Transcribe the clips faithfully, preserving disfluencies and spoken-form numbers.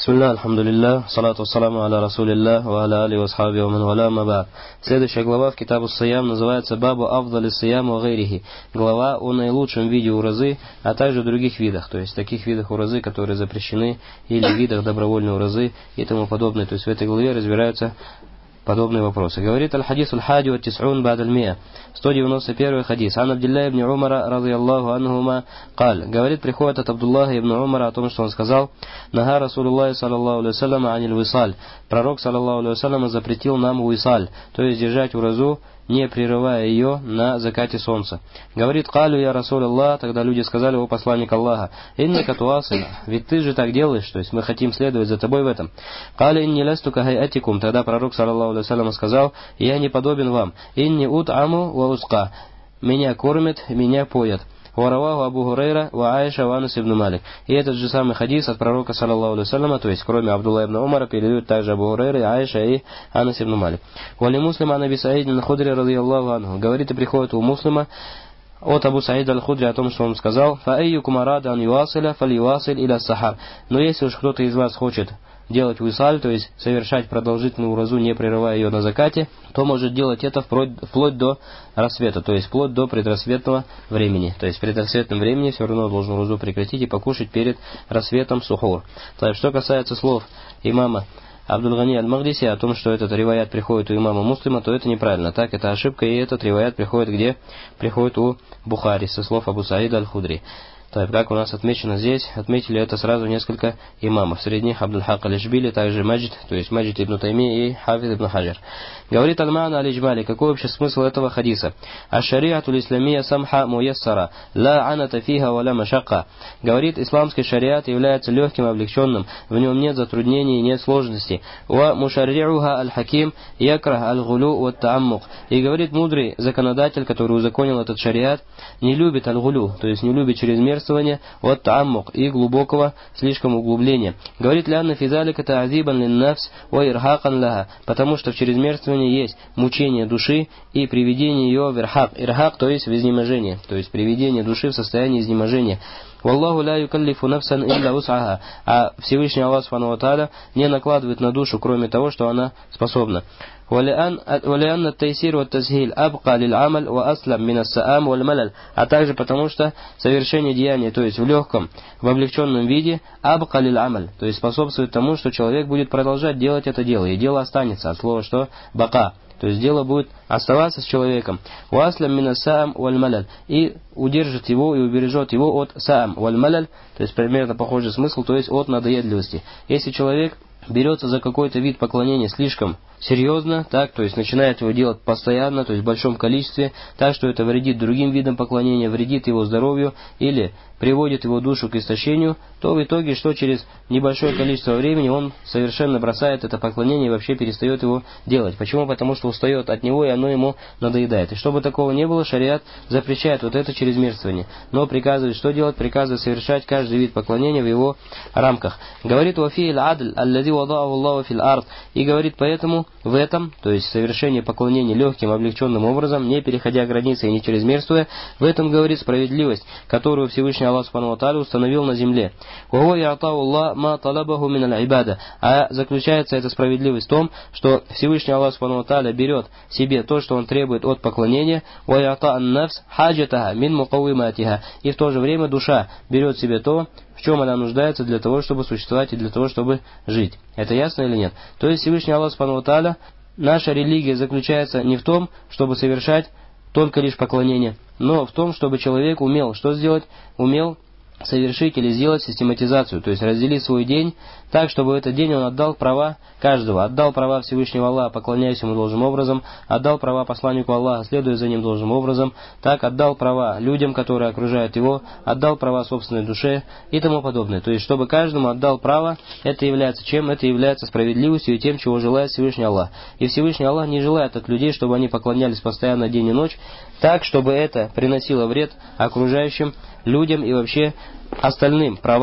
Бисмилля, алхамдулилля, салату вассаламу аля расулилля, ва аля али васхаби ва ман валя ма ба'д. Следующая глава в Китабу Сиям называется Бабу Афдали Сиям ва гайрихи. Глава о наилучшем виде уразы, а также других видах, то есть таких видах уразы, которые запрещены, или видах добровольной уразы и тому подобное. То есть в этой главе разбираются подобные вопросы. Говорит аль-хадис аль-хади ва тис'ун ба'д аль-миа. сто девяносто первый хадис. Ан Абдилля ибн Умара радийаллаху анхума قال. Говорит, приходит от Абдуллаха ибн Умара о том, что он сказал: Нага Расулуллахи саллаллаху алейхи вассалям аниль висаль. Пророк саллаллаху алейхи вассалям запретил нам висаль, то есть держать уразу, не прерывая ее на закате солнца. Говорит: Калю я Расулаллах. Тогда люди сказали: о посланник Аллаха, инника туасиль, ведь ты же так делаешь, то есть мы хотим следовать за тобой в этом. Кали инни ласту кахайатикум. Тогда пророк саллаллаху алейхи вассалям сказал: я не подобен вам. Инни ут'аму ва уска. Меня кормят, меня поят. Вараваху Абу Хурайра ва Аиша ва Анас ибн Малик. И этот же самый хадис от пророка саллаллаху алейхи вассаляма, то есть кроме Абдулла ибн Умара, передают также Абу Хурайра, Аиша и Анас ибн Малик. Вали Муслима ан Аби Саид аль-Худри радийаллаху анху. Говорит и приходит у Муслима от Абу Саида аль-Худри о том, что он сказал: фа айюкум арада ан юасиля фальюасиль иля сахар. Но если уж кто-то из вас хочет делать висаль, то есть совершать продолжительную уразу, не прерывая ее на закате, то может делать это вплоть, вплоть до рассвета, то есть вплоть до предрассветного времени. То есть в предрассветном времени все равно должен уразу прекратить и покушать перед рассветом сухур. То есть что касается слов имама Абдул-Гани аль-Магдиси о том, что этот риваят приходит у имама Муслима, то это неправильно. Так, это ошибка, и этот риваят приходит где? Приходит у Бухари, со слов Абу Саида аль-Худри. Так, как у нас отмечено здесь, отметили это сразу несколько имамов. Среди них Абдул-Хак аль-Ишбили, также Маджид, то есть Маджид ибн Тайми и Хафиз ибн Хаджар. Говорит Аль-Ма'на аль-Иджмали, какой вообще смысл этого хадиса? Аш-шариату исламия самха муяссара, ла аната фиха ва ла машакка. Говорит, исламский шариат является легким, облегченным, в нем нет затруднений и нет сложностей. Ва мушарри'уха аль-хаким якрах аль-гулю ва тааммук. И говорит, мудрый законодатель, который узаконил этот шариат, не любит аль-гулю, то есть не любит чрезмерствование, вот тааммук, и глубокого слишком углубления. Говорит лянна физалика та'азибан лин-нафс ва ирхакан лаха, потому что в чрезмерствовании есть мучение души и приведение ее в ирхак. Ирхак, то есть в изнеможение, то есть приведение души в состояние изнеможения. Валлаху ла юкаллифу нафсан илля ус'аха. А Всевышний Аллах субхану ва тааля не накладывает на душу, кроме того, что она способна. ولأن التيسير والتسهيل أبقى للعمل وأسلم من السآم والملل. А также потому, что совершение деяния, то есть в легком, в облегченном виде, أبقى للعمل, то есть способствует тому, что человек будет продолжать делать это дело, и дело останется, от слова что? Бака. То есть дело будет оставаться с человеком. وأسلم من السآم والملل. И удержит его и убережет его от саам валь-маляль, то есть примерно похожий смысл, то есть от надоедливости. Если человек берется за какой-то вид поклонения слишком серьезно, так, то есть начинает его делать постоянно, то есть в большом количестве, так, что это вредит другим видам поклонения, вредит его здоровью или приводит его душу к истощению, то в итоге, что через небольшое количество времени он совершенно бросает это поклонение и вообще перестает его делать. Почему? Потому что устает от него, и оно ему надоедает. И чтобы такого не было, шариат запрещает вот это чрезмерствование, но приказывает что делать? Приказывает совершать каждый вид поклонения в его рамках. Говорит: «Вафи аль-адль, аллади вадаху Аллаху фил ард». И говорит, поэтому в этом, то есть совершение поклонения легким, облегченным образом, не переходя границы и не чрезмерствуя, в этом, говорит, справедливость, которую Всевышний Аллах субхану ва тааля установил на земле. А заключается эта справедливость в том, что Всевышний Аллах субхану ва тааля берет себе то, что он требует от поклонения, и в то же время душа берет себе то, в чем она нуждается для того, чтобы существовать и для того, чтобы жить. Это ясно или нет? То есть Всевышний Аллах субхану ва тааля, наша религия заключается не в том, чтобы совершать только лишь поклонение, но в том, чтобы человек умел что сделать? Умел совершить или сделать систематизацию, то есть разделить свой день так, чтобы в этот день он отдал права каждого, отдал права Всевышнего Аллаха, поклоняясь ему должным образом, отдал права посланнику Аллаха, следуя за ним должным образом, так отдал права людям, которые окружают его, отдал права собственной душе и тому подобное. То есть, чтобы каждому отдал право, это является чем? Это является справедливостью и тем, чего желает Всевышний Аллах. И Всевышний Аллах не желает от людей, чтобы они поклонялись постоянно день и ночь, так, чтобы это приносило вред окружающим людям и вообще остальным правам,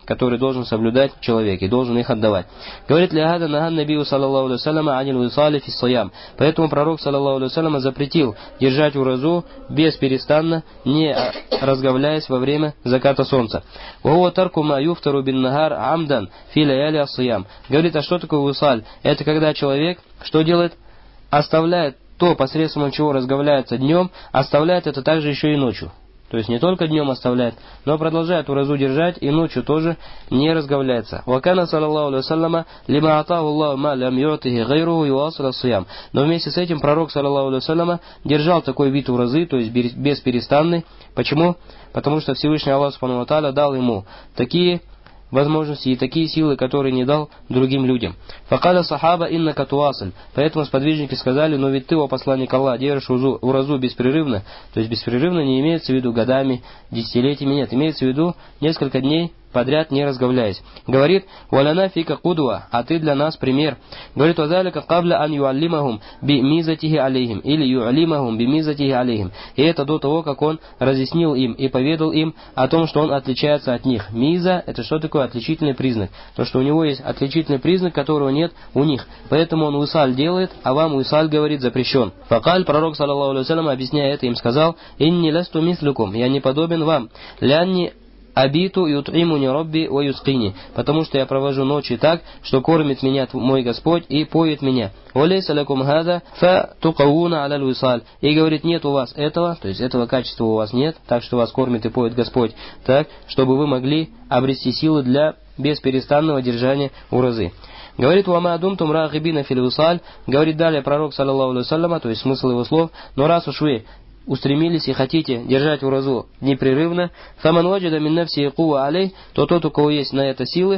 которые должен соблюдать человек и должен их отдавать. Говорит: «Лихада наган набию саллаллаху алейхи вассаляма анил висали фи ссиям». Поэтому пророк саллаллаху алейхи вассаляма запретил держать уразу бесперестанно, не разговляясь во время заката солнца. «Вахуа тарку ма юфтару бин нагар амдан фи лаяли ас-сиям». Говорит: а что такое висаль? Это когда человек что делает? Оставляет то, посредством чего разговляется днем, оставляет это также еще и ночью. То есть не только днем оставляет, но продолжает уразу держать и ночью тоже не разговляется. «Вакана саллаллаху алейхи вассаляма лима атаху Аллаху ма лям юатихи гайруху юасил ас-сиям». Но вместе с этим пророк саллаллаху алейхи вассаляма держал такой вид уразы, то есть бесперестанный. Почему? Потому что Всевышний Аллах субхану ва тааля дал ему такие возможности и такие силы, которые не дал другим людям. «Факада сахаба иннака туасаль». Поэтому сподвижники сказали: но ведь ты, о посланник Аллаха, держишь уразу беспрерывно. То есть беспрерывно не имеется в виду годами, десятилетиями, нет. Имеется в виду несколько дней подряд не разговляясь. Говорит: «Валяна фика кудуа», а ты для нас пример. Говорит: «Вазалика кабля ан юаллимахум би мизатихи алейхим», или юаллимахум би мизатихи алейхим. И это до того, как он разъяснил им и поведал им о том, что он отличается от них. Миза — это что такое? Отличительный признак. То, что у него есть отличительный признак, которого нет у них. Поэтому он уисаль делает, а вам уисаль, говорит, запрещен. Факаль, пророк саллаллаху алейхи вассалям, объясняя это, им сказал: «Инни ласту мислюкум», я не подобен вам. Лянни абиту ют'имуни робби ва юскини, потому что я провожу ночи так, что кормит меня мой Господь и поет меня. Валейса лакум хада фа тукауна аля висаль. И говорит: нет у вас этого, то есть этого качества у вас нет, так что вас кормит и поет Господь, так, чтобы вы могли обрести силы для бесперестанного держания уразы. Говорит: «Вама адумтум рахибина фил висаль». Говорит далее пророк саллаллаху алейхи вассалям, то есть смысл его слов: но раз уж вы устремились и хотите держать уразу непрерывно, фаман ваджада мин нафси кува алей, то тот, у кого есть на это силы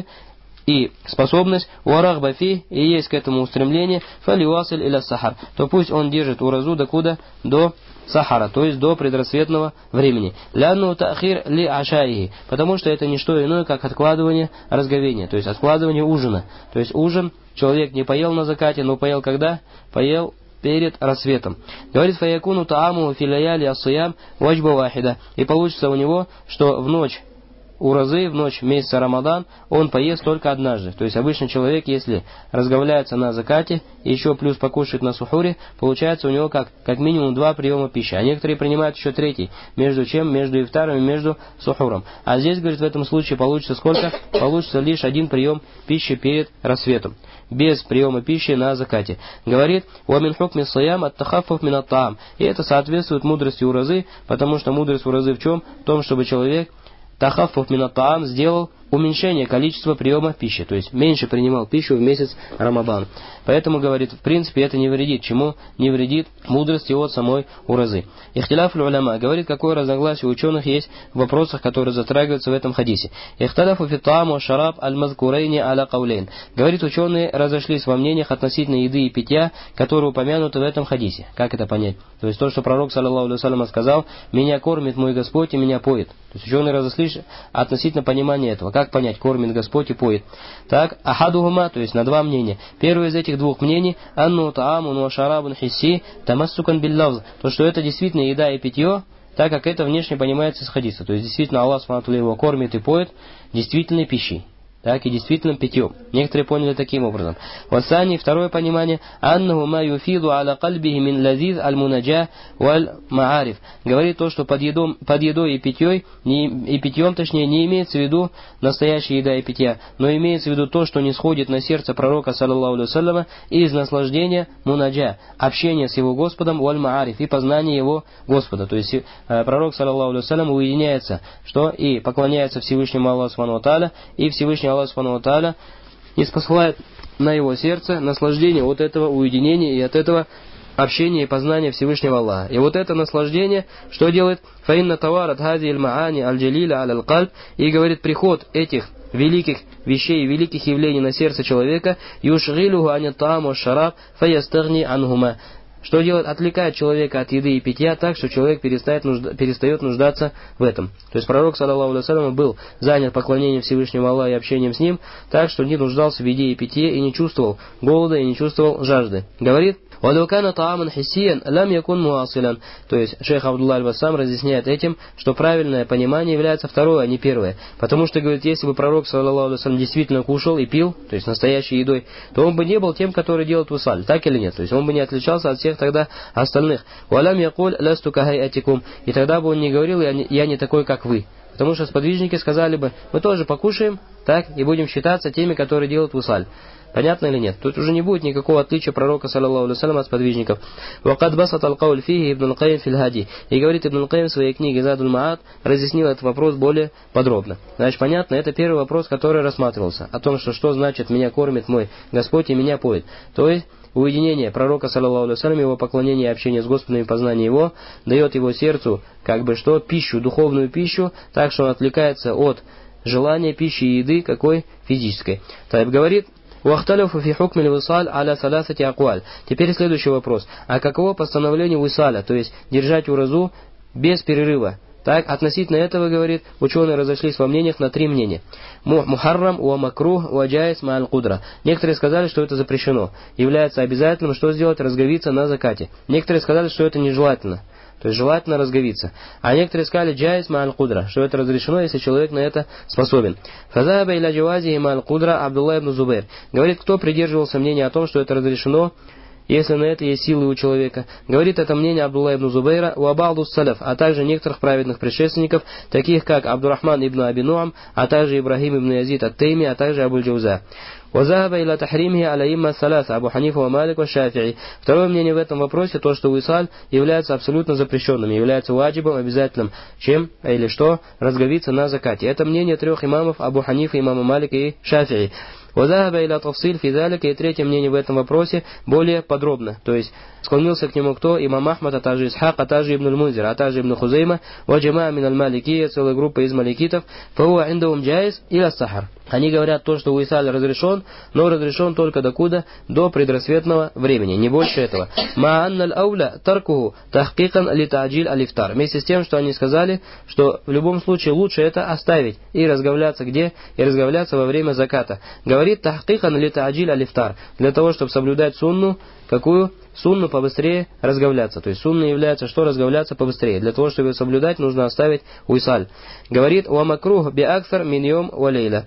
и способность, уарахба фи, и есть к этому устремление, фалиуасиль иля сахар, то пусть он держит уразу докуда? До сахара, то есть до предрассветного времени. Лянну таахир ли ашаихи, потому что это не что иное, как откладывание разговения, то есть откладывание ужина. То есть ужин человек не поел на закате, но поел когда? Поел перед рассветом. Говорит: «Фаякуну тааму филаяли ас-сиям ваджба вахида». И получится у него, что в ночь уразы, в ночь месяца Рамадан, он поест только однажды. То есть обычно человек, если разговляется на закате и еще плюс покушает на сухуре, получается у него как, как минимум два приема пищи. А некоторые принимают еще третий. Между чем? Между ифтаром и между сухуром. А здесь, говорит, в этом случае получится сколько? Получится лишь один прием пищи перед рассветом, без приема пищи на закате. Говорит: «Уамин хукми саям ат-тахаффуф мин ат-таам». И это соответствует мудрости уразы, потому что мудрость уразы в чем? В том, чтобы человек тахаффуф мин ат-таам сделал уменьшение количества приема пищи, то есть меньше принимал пищу в месяц Рамадан. Поэтому, говорит, в принципе, это не вредит. Чему не вредит? Мудрости от самой уразы. Ихтиляф уляма, говорит, какое разногласие у ученых есть в вопросах, которые затрагиваются в этом хадисе. Ихталяфу фитаму шараб аль-мазкурейни аля каулейн. Говорит, ученые разошлись во мнениях относительно еды и питья, которые упомянуты в этом хадисе. Как это понять? То есть то, что пророк саллаллаху алейхи вассалям сказал: «Меня кормит мой Господь и меня поет». То есть ученые разошлись относительно понимания этого. Как понять: кормит Господь и поет? Так, ахадухума, то есть на два мнения. Первое из этих двух мнений: анну таамун ва шарабун хисси тамассукан биллавз. То, что это действительно еда и питье, так как это внешне понимается из хадиса. То есть действительно Аллах субхану ва тааля его кормит и поет действительной пищей, так и действительным питьем. Некоторые поняли таким образом. Васани, второе понимание: аннаху ма юфиду аля кальбихи мин лазиз аль-мунаджа валь маариф. Говорит то, что под, едом, под едой и питьем, не, и питьем, точнее, не имеется в виду настоящая еда и питья, но имеется в виду то, что не сходит на сердце пророка саллаллаху алейхи вассаляма из наслаждения мунаджа, общения с его Господом, валь маариф, и познания его Господа. То есть э, пророк саллаллаху алейхи вассалям уединяется, что и поклоняется Всевышнему Аллаху субхану ва тааля, и Всевышний Аллах субхану ва тааля ниспосылает на его сердце наслаждение от этого уединения и от этого общения и познания Всевышнего Аллаха. И вот это наслаждение, что делает? Фаинна таварат хази аль-маани аль-джалиля аль-кальб. И говорит, приход этих великих вещей, великих явлений на сердце человека, юшгилуху ани тааму шараб фаястагни ангума. Что делает? Отвлекает человека от еды и питья так, что человек перестает, нужда, перестает нуждаться в этом. То есть пророк, саллаллаху алейхи вассалям, был занят поклонением Всевышнего Аллаха и общением с Ним, так, что не нуждался в еде и питье, и не чувствовал голода, и не чувствовал жажды. Говорит: «Валюкана тааман хиссиян лам якун муасилян». То есть шейх Абдулла аль-Бассам разъясняет этим, что правильное понимание является второе, а не первое. Потому что, говорит, если бы пророк, саллаллаху алейхи ва саллям, действительно кушал и пил, то есть настоящей едой, то он бы не был тем, который делает вусаль, так или нет? То есть он бы не отличался от всех тогда остальных. «Валям якуль ласту кахайатикум». И тогда бы он не говорил: «Я не, я не такой, как вы». Потому что сподвижники сказали бы: мы тоже покушаем, так, и будем считаться теми, которые делают вусаль. Понятно или нет? Тут уже не будет никакого отличия пророка, саллаллаху алейхи ва саллям, от сподвижников. «Вакад басат аль-кауль фихи Ибн аль-Каим фил хади». И говорит Ибн аль-Каим в своей книге «Задуль Маат», разъяснил этот вопрос более подробно. Значит, понятно, это первый вопрос, который рассматривался. О том, что что значит «меня кормит мой Господь и меня поет». То есть, уединение пророка, саллаллаху алейхи ва саллям, его поклонение и общение с Господом и познание его, дает его сердцу, как бы что, пищу, духовную пищу, так что он отвлекается от желания пищи и еды, какой физической. Таиб говорит: «Уахталюфу фи хукмиль висаль аля саласати акуаль». Теперь следующий вопрос. А каково постановление висаля, то есть держать уразу без перерыва? Так, относительно этого, говорит, ученые разошлись во мнениях на три мнения. Мухаррам, уа макрух, уа джайс ма аль-кудра. Некоторые сказали, что это запрещено. Является обязательным, что сделать? Разговиться на закате. Некоторые сказали, что это нежелательно. То есть желательно разговиться. А некоторые сказали джайс ма аль-кудра, что это разрешено, если человек на это способен. Фазаба иля джавази ма аль-кудра Абдулла ибн Зубайр. Говорит, кто придерживался мнения о том, что это разрешено, если на это есть силы у человека. Говорит это мнение Абдулла ибн Зубайра, у абалду салаф, а также некоторых праведных предшественников, таких как Абдурахман ибн Аби Нуам, а также Ибрахим ибн Язид ат-Тайми, а также Абуль-Джауза. «Вазаба иля тахримхи алаимма саласа» Абу Ханифа ва Малик ва Шафи'и. Второе мнение в этом вопросе, то, что висаль является абсолютно запрещенным, является ваджибом, обязательным, чем, или что, разговиться на закате. Это мнение трех имамов: Абу Ханифа, имама Малика и Шафи'и. «Вазаба иля тафсиль фи залика». И третье мнение в этом вопросе более подробно, то есть склонился к нему кто? Имам Ахмад, а также Исхак, а также Ибн аль-Мунзир, а также Ибн Хузейма, ва джамаа мин аль-Маликия, целая группа из маликитов, фауа индахум джайз иля сахар. Они говорят то, что висаль разрешен, но разрешен только докуда? До предрассветного времени, не больше этого. «Ма анналь ауля таркуху тахкикан ли та'джиль алифтар». Вместе с тем, что они сказали, что в любом случае лучше это оставить и разговляться где? И разговляться во время заката. Говорит тахкикан ли та'джиль алифтар, для того, чтобы соблюдать сунну. Какую? Сунну побыстрее разговляться. То есть сунна является, что разговляться побыстрее. Для того, чтобы соблюдать, нужно оставить уисаль. Говорит: «Ва макрух би акфар мин йом ва лейла».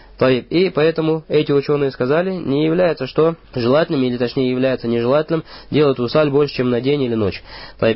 И поэтому эти ученые сказали, не является что желательным, или точнее является нежелательным делать усаль больше, чем на день или ночь. Это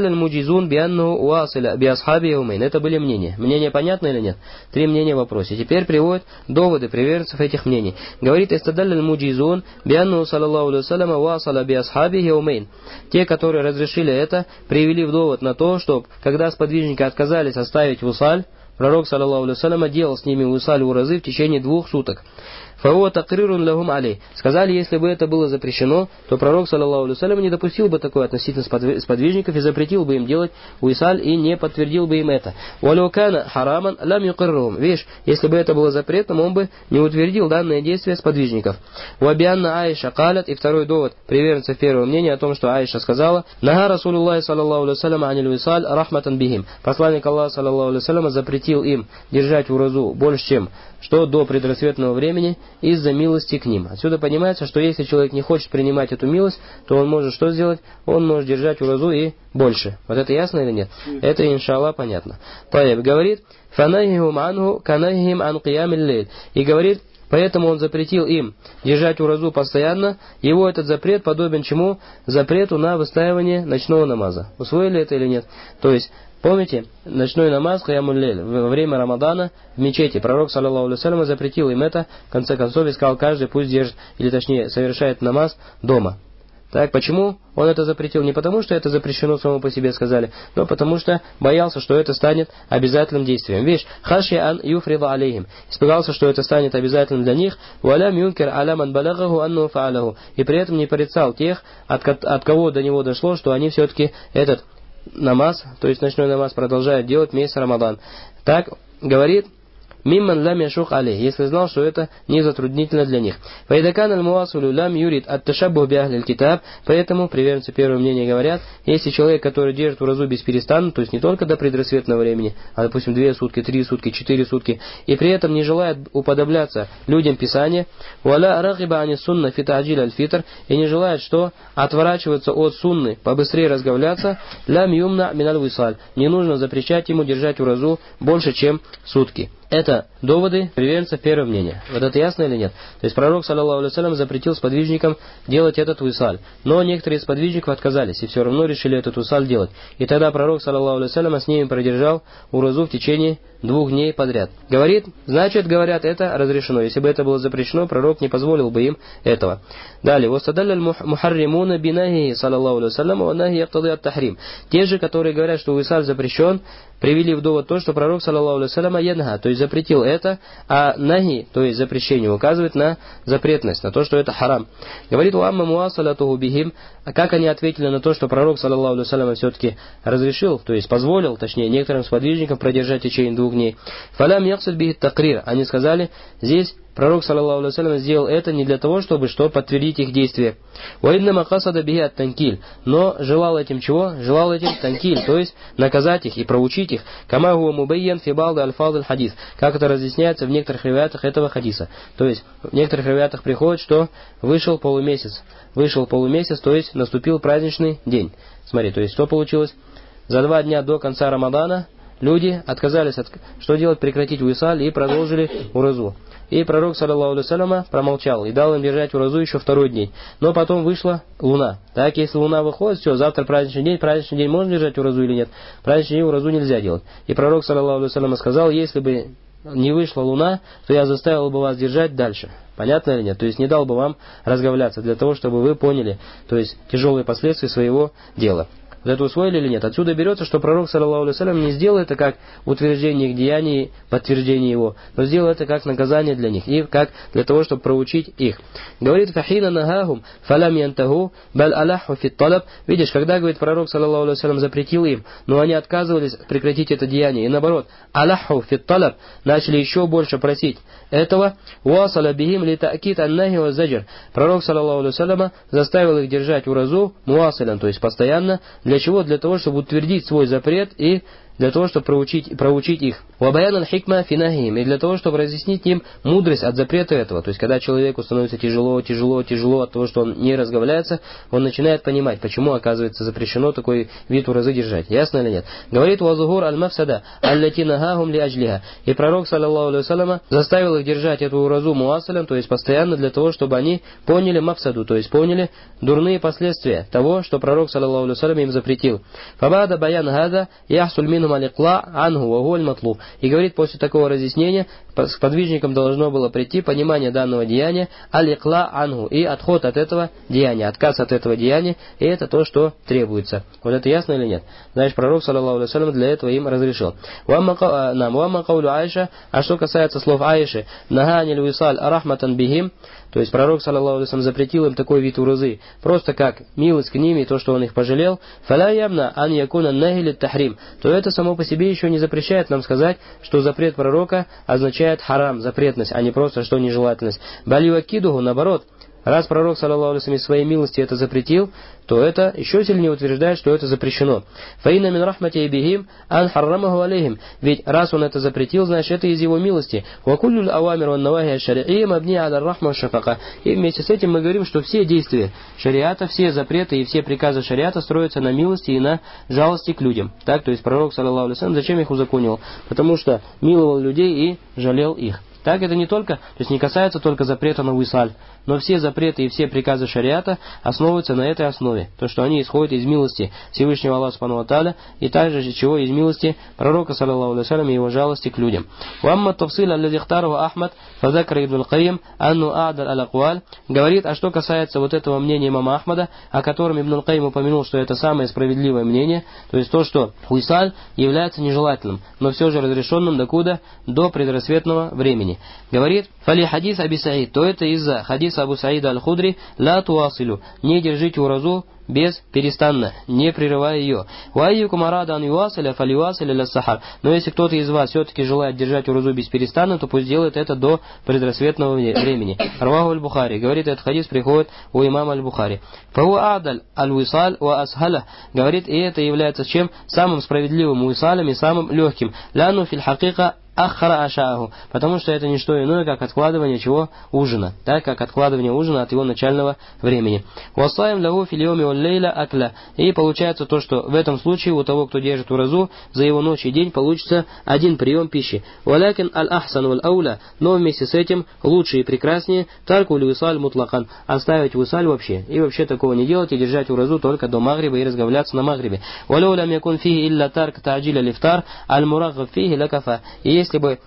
были мнения. Мнения понятно или нет? Три мнения в вопросе. Теперь приводят доводы приверженцев этих мнений. Говорит: «Истадалляль муджизун бианну саллаллаху алейхи ва саллям васаля би асхабихи яумейн». Те, которые разрешили это, привели в довод на то, что когда сподвижники отказались оставить усаль, пророк, саллаллаху алейхи ва саллям, делал с ними висаль уразы в течение двух суток. «Фауа такрирун лахум алей». Сказали, если бы это было запрещено, то пророк, саллаллаху алейхи ва саллям, не допустил бы такое относительно сподвижников и запретил бы им делать висаль и не подтвердил бы им это. «Валюкана хараман лам юкррухум». Видишь, если бы это было запретом, он бы не утвердил данное действие сподвижников. «Вабианна Аиша калят». И второй довод приверженцев первого мнения о том, что Аиша сказала: «Нага Расулуллахи саллаллаху алейхи ва саллям аниль висаль рахматан бихим». Посланник Аллаха, саллаллаху алейхи ва саллям, запретил им держать уразу больше, чем что до предрассветного времени, из-за милости к ним. Отсюда понимается, что если человек не хочет принимать эту милость, то он может что сделать? Он может держать уразу и больше. Вот это ясно или нет? Это, иншаллах, понятно. Таиб говорит: «Фанахихум анху канахихим ан киямиль лейль». И говорит, поэтому он запретил им держать уразу постоянно. Его этот запрет подобен чему? Запрету на выстаивание ночного намаза. Усвоили это или нет? То есть, помните, ночной намаз киямуль лейль во время Рамадана в мечети. Пророк, саллаллаху алейхи ва саллям, запретил им это, в конце концов, и сказал: каждый пусть держит, или точнее, совершает намаз дома. Так, почему он это запретил? Не потому, что это запрещено само по себе, сказали, но потому что боялся, что это станет обязательным действием. Видишь, хаши ан юфрида алейхим. Испугался, что это станет обязательным для них. Валям юнкер аляман балагаху анну фаалаху. И при этом не порицал тех, от, от кого до него дошло, что они все-таки этот намаз, то есть ночной намаз, продолжают делать месяц Рамадан. Так говорит мимман лам яшук алейх, если знал, что это не затруднительно для них. Файдакан аль-муасулю лам юрид ат-ташаббух би ахлиль китаб, поэтому приверженцы первого мнения говорят, если человек, который держит уразу без перестану, то есть не только до предрассветного времени, а, допустим, две сутки, три сутки, четыре сутки, и при этом не желает уподобляться людям Писания, валя рагиба ани сунна фи та'джиль аль-фитр, и не желает, что отворачиваться от сунны, побыстрее разговляться, лям юмна миналь висаль, не нужно запрещать ему держать уразу больше, чем сутки. Это доводы приверженцев первого мнения. Вот это ясно или нет? То есть пророк, саллаллаху алейхи ва саллям, запретил сподвижникам делать этот висаль. Но некоторые из сподвижников отказались и все равно решили этот висаль делать. И тогда пророк, саллаллаху алейхи ва саллям, с ними продержал уразу в течение двух дней подряд. Говорит, значит, говорят, это разрешено. Если бы это было запрещено, пророк не позволил бы им этого. Далее. «Вастадалля мухарримуна бинахи, саллаллаху алейхи ва саллям, ва нахи яктади ат-тахрим». Те же, которые говорят, что висаль запрещен, привели в довод то, что пророк, саллаллаху алейхи ва саллям, янха, то есть запретил это, а нахи, то есть запрещение, указывает на запретность, на то, что это харам. Говорит, уамма муасалатуху бихим, а как они ответили на то, что пророк, саллаллаху алейхи ва саллям, все-таки разрешил, то есть позволил, точнее, некоторым сподвижникам продержать в течение двух дней. Фалям яксад бихи такрир. Они сказали, здесь пророк, саллаллаху алейхи ва саллям, сделал это не для того, чтобы что подтвердить их действия. Уиннама касада бихи ат-танкиль. Но желал этим чего? Желал этим танкиль, то есть наказать их и проучить их. Кама хуа мубайян фи ба'ди аль-фаз аль-хадис. Как это разъясняется в некоторых риваятах этого хадиса. То есть в некоторых риваятах приходит, что вышел полумесяц. Вышел полумесяц, то есть наступил праздничный день. Смотри, то есть что получилось? За два дня до конца Рамадана люди отказались, от, что делать, прекратить висаль и продолжили уразу. И пророк, саллаллаху алейхи ва саллям, промолчал и дал им держать уразу еще второй день. Но потом вышла луна. Так, если луна выходит, все, завтра праздничный день, праздничный день можно держать уразу или нет? Праздничный день уразу нельзя делать. И пророк, саллаллаху алейхи ва саллям, сказал, если бы не вышла луна, то я заставил бы вас держать дальше. Понятно или нет? То есть не дал бы вам разговляться, для того, чтобы вы поняли, то есть тяжелые последствия своего дела. Вот это усвоили или нет? Отсюда берется, что пророк, саллаллаху алейхи ва саллям, не сделал это как утверждение их деяний, подтверждение его, но сделал это как наказание для них и как для того, чтобы проучить их. Говорит, фахина нагахум фалам янтаху баль алаху фит талаб. Видишь, когда, говорит пророк, саллаллаху алейхи ва саллям, запретил им, но они отказывались прекратить это деяние, и наоборот, алаху фит талаб, начали еще больше просить этого, уасаля бихим ли та'кид аннахи ва заджр. Пророк, саллаллаху алейхи ва саллям, заставил их держать уразу муасалян, то есть постоянно. Для чего? Для того, чтобы утвердить свой запрет и для того, чтобы проучить, проучить их. Вабаян аль-хикма финахим. И для того, чтобы разъяснить им мудрость от запрета этого. То есть, когда человеку становится тяжело, тяжело, тяжело от того, что он не разговляется, он начинает понимать, почему, оказывается, запрещено такой вид уразы держать. Ясно или нет? Говорит, вазухур аль-мафсада аль-лати нагахум ли аджлиха. И пророк, саллаллаху алейхи ва саллям, заставил их держать эту уразу муасалям, то есть постоянно для того, чтобы они поняли мафсаду, то есть поняли дурные последствия того, что пророк, саллаллаху алейхи ва саллям, им запретил. Фабада баян гада яхсуль мин и говорит, после такого разъяснения с подвижникам должно было прийти понимание данного деяния, аликла ангу, и отход от этого деяния, отказ от этого деяния, и это то, что требуется. Вот это ясно или нет? Значит, пророк, саллаллаху алейхи ва саллям, для этого им разрешил. А что касается слов Аиши, наханиль висаль арахматан бихим, то есть пророк, саллаллаху алейхи ва саллям, запретил им такой вид уразы, просто как милость к ним и то, что он их пожалел, фаля явна ан якуна нахили тахрим, то это само по себе еще не запрещает нам сказать, что запрет пророка означает харам, запретность, а не просто что нежелательность. Баливакидуху, наоборот, раз пророк, саллаллаху алейхи ва саллям, своей милости это запретил, то это еще сильнее утверждает, что это запрещено. Фаина мин рахмати бихим ан харрамаху алейхим. Ведь раз он это запретил, значит, это из его милости. Ва куллюл авамир ван навахи аш-шар'ия мабни аля рахма ва шафака. И вместе с этим мы говорим, что все действия шариата, все запреты и все приказы шариата строятся на милости и на жалости к людям. Так, то есть пророк, саллаллаху алейхи ва саллям, зачем их узаконил? Потому что миловал людей и жалел их. Так это не только, то есть не касается только запрета на висаль, но все запреты и все приказы шариата основываются на этой основе, то что они исходят из милости Всевышнего Аллаха субхану ва тааля и также чего из милости пророка, саллаллаху алейхи ва саллям, и его жалости к людям. Уамма тафсил аллази ихтараху Ахмад фазакра ибн аль-Кайим анну а'дал аль-акваль, говорит, а что касается вот этого мнения имама Ахмада, о котором Ибн аль-Кайим упомянул, что это самое справедливое мнение, то есть то, что висаль является нежелательным, но все же разрешенным докуда? До предрассветного времени. времени. Говорит, фали хадис Аби Саид, то это из-за хадиса Абу Саида Аль-Худри, ла туасилю, не держите уразу без перестанно, не прерывая ее. Вайюкум арада ан юасиля фалюасиля ля сахар. Но если кто-то из вас все-таки желает держать уразу без перестанно, то пусть делает это до предрассветного времени. Раваху аль-Бухари, говорит, этот хадис приходит у имама аль-Бухари. Фаху адаль аль-висаль ва асхаля, говорит, и это является чем? Самым справедливым уисалем и самым легким. Ляну филь хакика ахра ашаху, потому что это не что иное, как откладывание чего? Ужина, так как откладывание ужина от его начального времени. Васаим лягу филиоми лейла акля, и получается то, что в этом случае у того, кто держит уразу, за его ночь и день получится один прием пищи. Валякин аль-ахсан валь-ауля, но вместе с этим лучше и прекраснее тарку ль-висаль мутлакан, оставить висаль вообще, и вообще такого не делать, и держать уразу только до магриба и разговляться на магрибе. Валюлям якун фихи илля тарк та'джиля лифтар, аль-мураггаб фихи лакафа, и если бы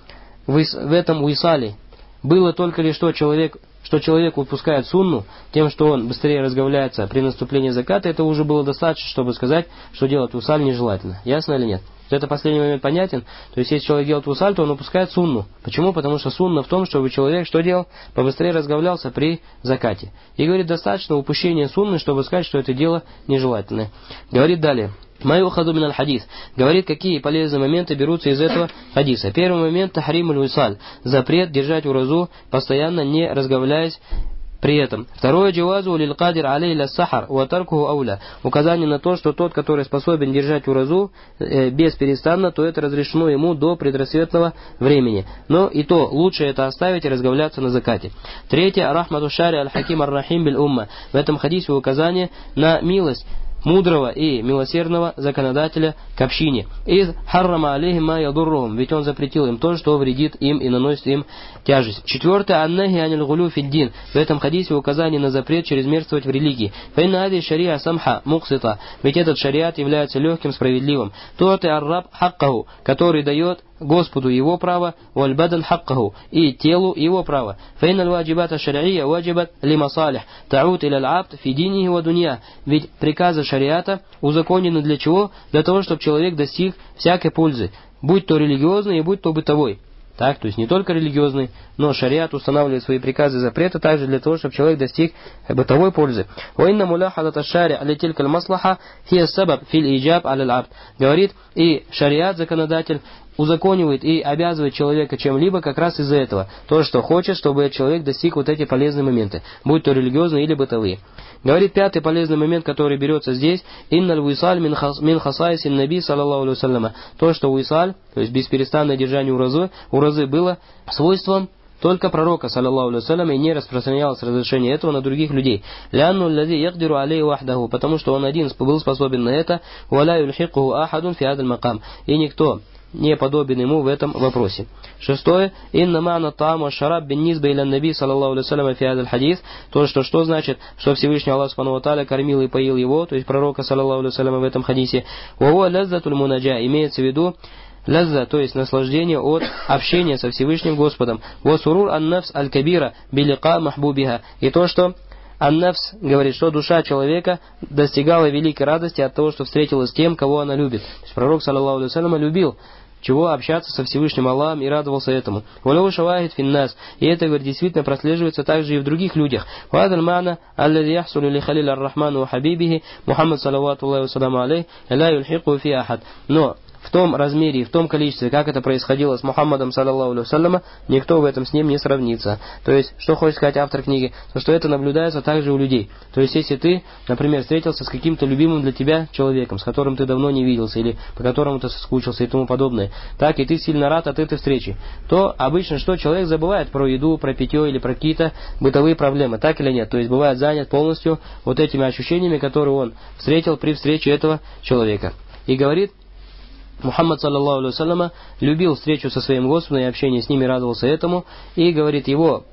в этом уисале было только лишь что человек, что человек выпускает сунну, тем, что он быстрее разговляется при наступлении заката, это уже было достаточно, чтобы сказать, что делать вусаль нежелательно. Ясно или нет? Это последний момент понятен. То есть, если человек делает вусаль, то он выпускает сунну. Почему? Потому что сунна в том, чтобы человек что делал? Побыстрее разговлялся при закате. И говорит, достаточно упущения сунны, чтобы сказать, что это дело нежелательное. Говорит далее. Майухаду мин аль-хадис. Говорит, какие полезные моменты берутся из этого хадиса. Первый момент — тахрим аль-висаль. Запрет держать уразу, постоянно не разговляясь при этом. Второе — джавазу лиль-кадир алей ля-сахар ва таркуху ауля. Указание на то, что тот, который способен держать уразу э, без перестанно, то это разрешено ему до предрассветного времени. Но и то лучше это оставить и разговляться на закате. Третье — рахмату шари аль-хаким ар-рахим биль-умма. В этом хадисе указание на милость мудрого и милосердного законодателя к общине. Из харрама алейхим ма ядуррухум, ведь он запретил им то, что вредит им и наносит им тяжесть. Четвертое, аннахи аниль гулю фиддин. В этом хадисе указание на запрет чрезмерствовать в религии. Файна ади шариа самха муксита, ведь этот шариат является легким, справедливым. Туати ар-раб хаккаху, который дает Господу его право, вальбадан хаккаху, и телу его право. Файна ваджибата шариия ваджибат лимасалих, таут иля аль-абд фи динихи ва дунья, ведь приказы шариата узаконены для чего? Для того, чтобы человек достиг всякой пользы, будь то религиозный и будь то бытовой. Так, то есть не только религиозный, но шариат устанавливает свои приказы и запреты также для того, чтобы человек достиг бытовой пользы. Говорит, и шариат, законодатель, узаконивает и обязывает человека чем-либо как раз из-за этого. То, что хочет, чтобы человек достиг вот эти полезные моменты, будь то религиозные или бытовые. Говорит, пятый полезный момент, который берется здесь, инналь уисаль мин хасайсин наби саллаллаху алейхи вассаляма. То, что уисаль, то есть бесперестанное держание уразы, уразы было свойством только пророка, саллаллаху алейхи вассаляма, и не распространялось разрешение этого на других людей. Лянну лади якдиру алей вахдаху, потому что он один был способен на это, валя юльхикуху ахадун фи адаль макам, и никто не подобен ему в этом вопросе. Шестое. Инна ма'на та'ам ва шараб бин низба иля наби саллаллаху алейхи вассалям фи адаль хадис. То, что, что значит, что Всевышний Аллах субхану ва тааля кормил и поил его, то есть пророка саллаллаху алейхи вассалям в этом хадисе. Ва хуа лаззатуль мунаджа, имеется в виду лазза, то есть наслаждение от общения со Всевышним Господом. Ва сурур ан-нафс аль-кабира билика махбубиха. И то, что Ан-Нафс говорит, что душа человека достигала великой радости от того, что встретилась с тем, кого она любит. То есть пророк, саллаллаху алейхи вассалям, любил чего общаться со Всевышним Аллахом и радовался этому. Валау шавахид финнас. И это, говорит, действительно прослеживается также и в других людях. Вадаль мана аллади яхсулу ли халил ар-рахману ва хабибихи Мухаммад саллаллаху алейхи вассаляму алейхи ла юльхику фи ахад. Но в том размере и в том количестве, как это происходило с Мухаммадом, саллаллаху алейхи вассаляма, никто в этом с ним не сравнится. То есть, что хочет сказать автор книги? То, что это наблюдается также у людей. То есть, если ты, например, встретился с каким-то любимым для тебя человеком, с которым ты давно не виделся, или по которому ты соскучился и тому подобное, так и ты сильно рад от этой встречи, то обычно что? Человек забывает про еду, про питье или про какие-то бытовые проблемы, так или нет? То есть, бывает занят полностью вот этими ощущениями, которые он встретил при встрече этого человека. И говорит, Мухаммад, саллаллаху алейхи вассаляма, любил встречу со своим Господом и общение с ним и радовался этому. И говорит, его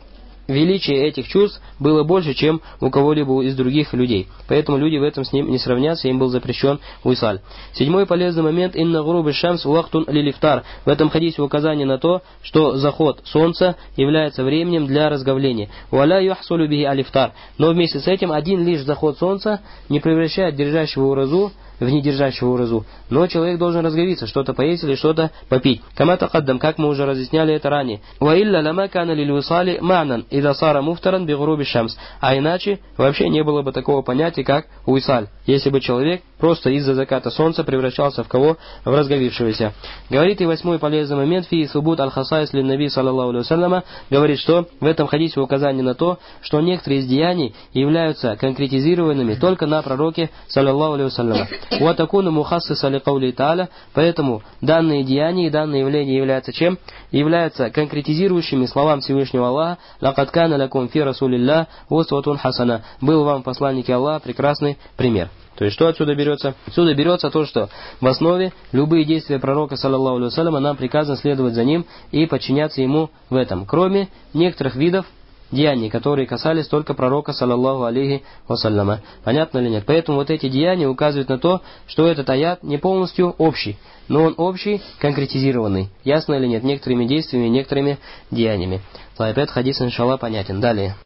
величие этих чувств было больше, чем у кого-либо из других людей. Поэтому люди в этом с ним не сравнятся, им был запрещен уисаль. Седьмой полезный момент. Инна грубы шамс вахтун лилифтар. В этом хадисе указание на то, что заход солнца является временем для разговления. Валя юхсулю бихи алифтар. Но вместе с этим один лишь заход солнца не превращает держащего уразу в недержащего уразу. Но человек должен разговиться, что-то поесть или что-то попить. Кама такаддам, как мы уже разъясняли это ранее. Ва илля лама кана лилвисали ма'нан ида сара муфтаран би груби шамс. А иначе вообще не было бы такого понятия, как уисаль, если бы человек просто из-за заката солнца превращался в кого? В разговившегося. Говорит и восьмой полезный момент. Фи субут аль-хасайс лин наби саллаллаху алейхи вассаляма. Говорит, что в этом хадисе указание на то, что некоторые из деяний являются конкретизированными только на пророке саллаллаху алейхи вассаляма. وَتَكُونُ مُخَصِّصًا لِقَوْلِهِ تَعَالَى. Поэтому данные деяния и данные явления являются чем? Являются конкретизирующими словам Всевышнего Аллаха. لَقَدْ كَانَ لَكُمْ فِي رَسُولِ اللَّهِ أُسْوَةٌ حَسَنَةٌ. Был вам в посланнике Аллаха прекрасный пример. То есть, что отсюда берется? Отсюда берется то, что в основе любые действия пророка, саллаллаху алейхи вассаляма, нам приказано следовать за ним и подчиняться ему в этом, кроме некоторых видов деяний, которые касались только пророка, саллаллаху алейхи вассаляма. Понятно или нет? Поэтому вот эти деяния указывают на то, что этот аят не полностью общий, но он общий, конкретизированный. Ясно или нет? Некоторыми действиями, некоторыми деяниями. Опять хадис, иншаллах, понятен. Далее.